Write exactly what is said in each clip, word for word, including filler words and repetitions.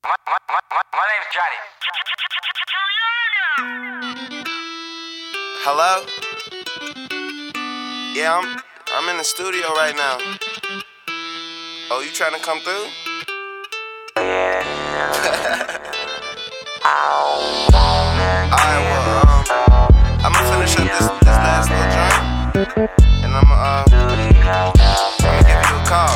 My, my, my, my, my name's Johnny. Hello? Yeah, I'm I'm in the studio right now. Oh, you trying to come through? Alright, well, um, I'ma finish up this, this last little joint, and I'ma, uh, I'ma give you a call.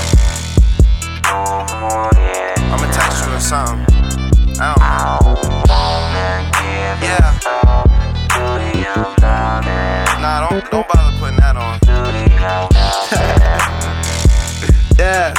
I'ma text you or something. I don't know. Yeah. Nah, don't, don't bother putting that on. Yeah.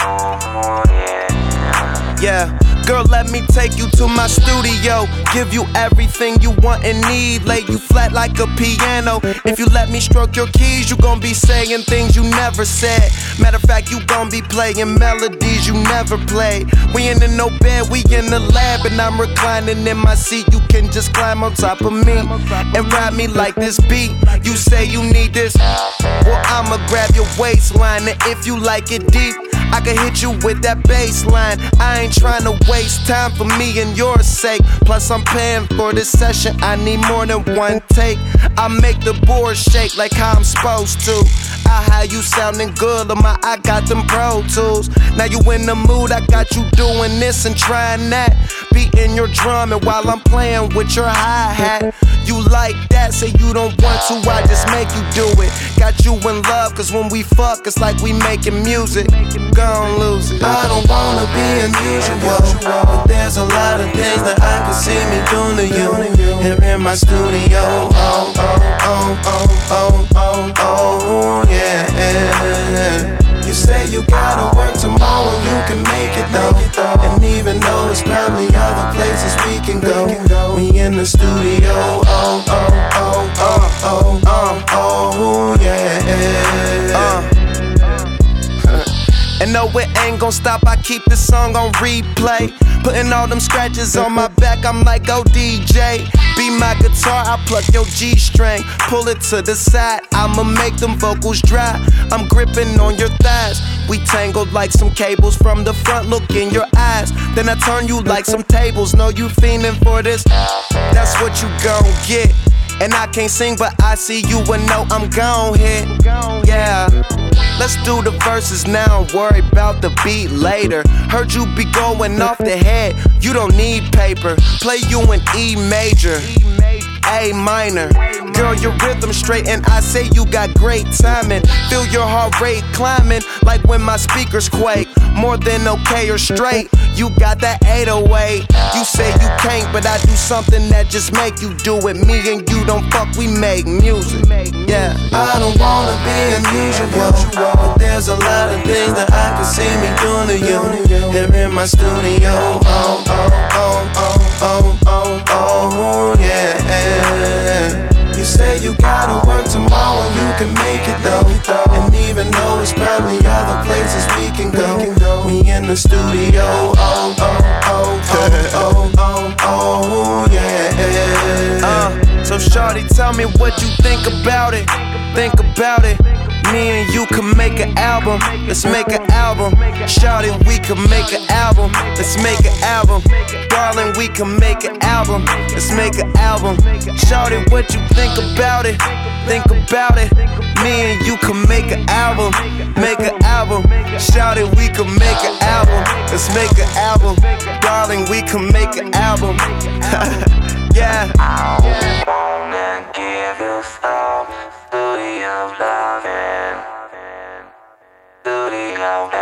Yeah. Girl, let me take you to my studio. Give you everything you want and need. Lay you flat like a piano. If you let me stroke your keys, you gon' be saying things you never said. Matter of fact, you gon' be playing melodies you never played. We ain't in no bed, we in the lab, and I'm reclining in my seat. You can just climb on top of me and ride me like this beat. You say you need this, well, I'ma grab your waistline, and if you like it deep, I can hit you with that bass line. I ain't tryna waste time for me and your sake. Plus I'm paying for this session, I need more than one take. I make the board shake like how I'm supposed to. I how you sounding good, on my I got them Pro Tools. Now you in the mood, I got you doing this and trying that. Beating your drum and while I'm playing with your hi-hat. You like that, say you don't want to, I just make you do it. Got you in love, cause when we fuck, it's like we making music. Gon' lose it. I don't wanna be unusual, but there's a lot of things that I can see me doing to you. Here in my studio, oh, oh, oh, oh, oh, oh, oh, yeah. You say you gotta work tomorrow, you can make it though. And even though it's probably other places we can go, we in the studio, oh, oh, oh, oh, oh, oh, oh, yeah. Uh. And no, it ain't gon' stop, I keep this song on replay. Putting all them scratches on my back, I'm like, oh D J, be my guitar, I pluck your G string. Pull it to the side, I'ma make them vocals dry. I'm gripping on your thighs, we tangled like some cables. From the front, look in your eyes, then I turn you like some tables. Know you fiending for this, that's what you gon' get. And I can't sing, but I see you and know I'm gon' hit. Yeah. Let's do the verses now, worry about the beat later. Heard you be going off the head, you don't need paper. Play you in E major, A minor. Girl, your rhythm straight and I say you got great timing. Feel your heart rate climbing like when my speakers quake. More than okay or straight, you got that eight oh eight. You say you can't, but I do something that just make you do it. Me and you don't fuck, we make music. Yeah. I don't wanna be unusual, but there's a lot of things that I can see me doing to you. Here in my studio, oh, oh, oh, oh, oh, oh, oh, yeah. You say you gotta work tomorrow, you can make it though. And even though it's probably other places we can go, we in the studio, oh, oh, oh, oh, oh, oh, oh, yeah. Uh, so shawty, tell me what you think about it. Think about it. Me and you can make an album. Let's make an album. Shawty, we can make an album. Let's make an album. Darling, we can make an album. Let's make an album. Shawty, what you think about it? Think about it. Me and you can make an album. Make an album. Shawty, we can make an album. Let's make an album. Darling, we can make an album. Yeah. I wanna give you some studio loving, studio